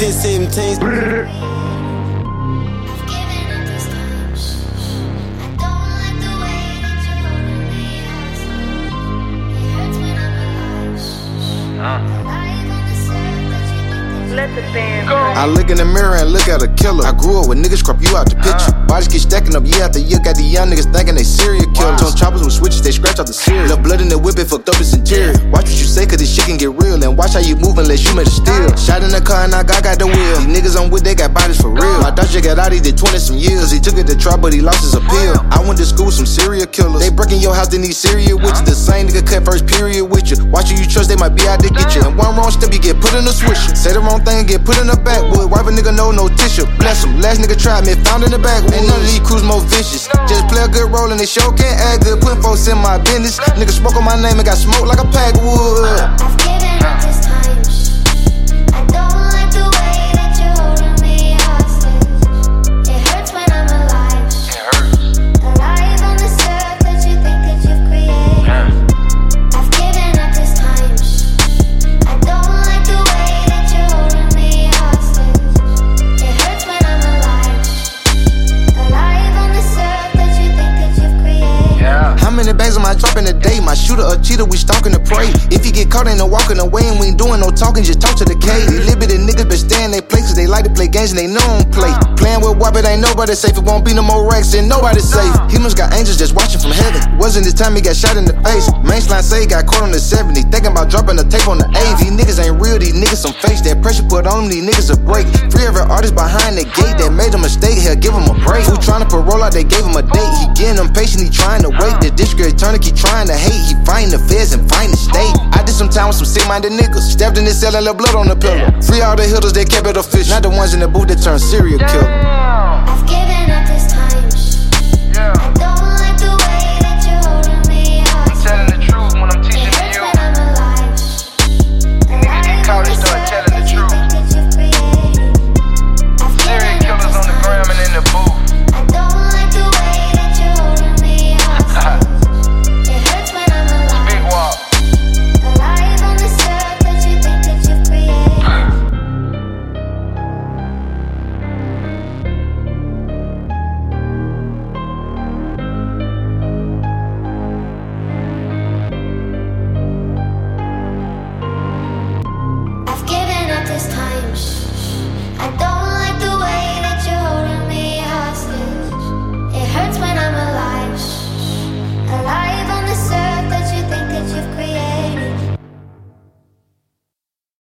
10, 17. I look in the mirror and look at a killer. I grew up with niggas crop you out the picture. Bodies get stacking up year after year. Got the young niggas thinking they serial killers. On choppers with switches, they scratch off the cereal. The blood in the whip, it fucked up its interior. Watch what you say, cause this shit can get real. And watch how you move unless you made a steal. Shot in the car and I got the wheel. These niggas I'm with, they got bodies for real. My dog got out, he did 20 some years. He took it to trial, but he lost his appeal. I went to school with some serial killers. They breaking your house, they need serial with you. The same nigga cut first period with you. Watch who you trust, they might be out to get you. And one wrong step, you get put in a swisher. Say the wrong thing, get put in the backwood. Wipe a nigga, no tissue. Bless him. Last nigga tried me, found in the backwood. Ain't none of these crews more vicious. Just play a good role and they show can't act good. Putting folks in my business. Nigga spoke on my name and got smoked like a pack of wood. I've given up this time. I don't like the way that you're holding me hostage. It hurts when I'm alive. Alive on this earth that you think that you've created. I've given up this time. I don't like the way that you're holding me hostage. It hurts when I'm alive. Alive on this earth that you think that you've created. How many bags am I dropping a day? My shooter a cheater, we stalking the prey. If he get caught, ain't no walking away, and we ain't doing no talking, just talk to the K. These limited niggas been staying they places, they like to play games and they know don't play. Playing with WAP, it ain't nobody safe. It won't be no more racks and nobody safe. Humans got angels just watching from heaven. Wasn't this time he got shot in the face. Mainline say he got caught on the 70. Thinking about dropping the tape on the 8. These niggas ain't real, these niggas some fakes. That pressure put on them, these niggas a break. Free every artist behind the gate that made a mistake, hell, give him a break. Who trying to parole out, they gave him a date. He getting impatient, he trying to wait. The district attorney keep trying to hate. He fighting the feds and fighting the state. I did some time with some sick-minded niggas. Stabbed in his cell and left blood on the pillow. Free all the hitters, they kept it official. Not the ones in the booth that turned serial killer.